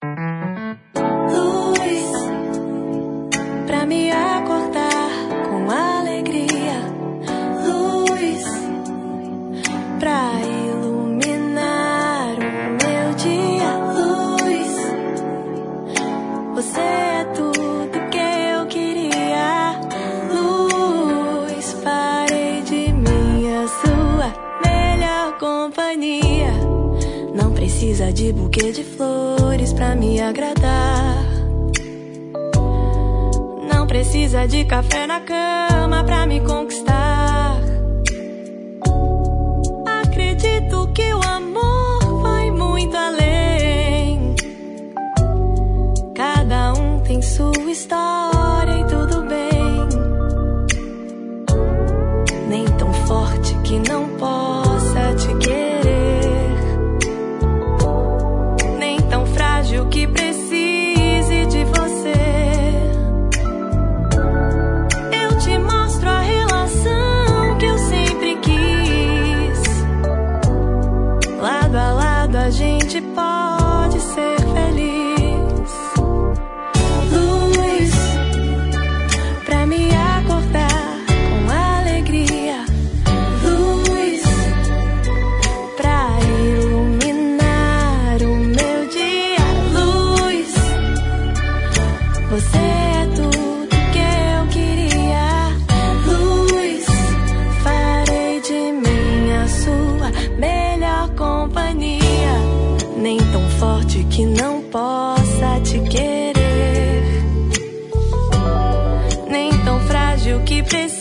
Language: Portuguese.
Luz pra me acordar com alegria. Luz pra iluminar o meu dia. Luz, você é tudo que eu queria. Luz, farei de mim a sua melhor companhia. Não precisa de buquê de flores pra me agradar. Não precisa de café na cama pra me conquistar. Acredito que o amor vai muito além. Cada um tem sua história e tudo bem. Nem tão forte que não possa te querer, nem tão frágil que precise de você. Eu te mostro a relação que eu sempre quis. Lado a lado a gente pode ser feliz. Luz pra me acordar com alegria. Luz pra iluminar o meu dia. Luz, você é tudo que eu queria. Luz, farei de mim a sua melhor companhia. Nem tão forte que não possa te querer, nem tão frágil que precisa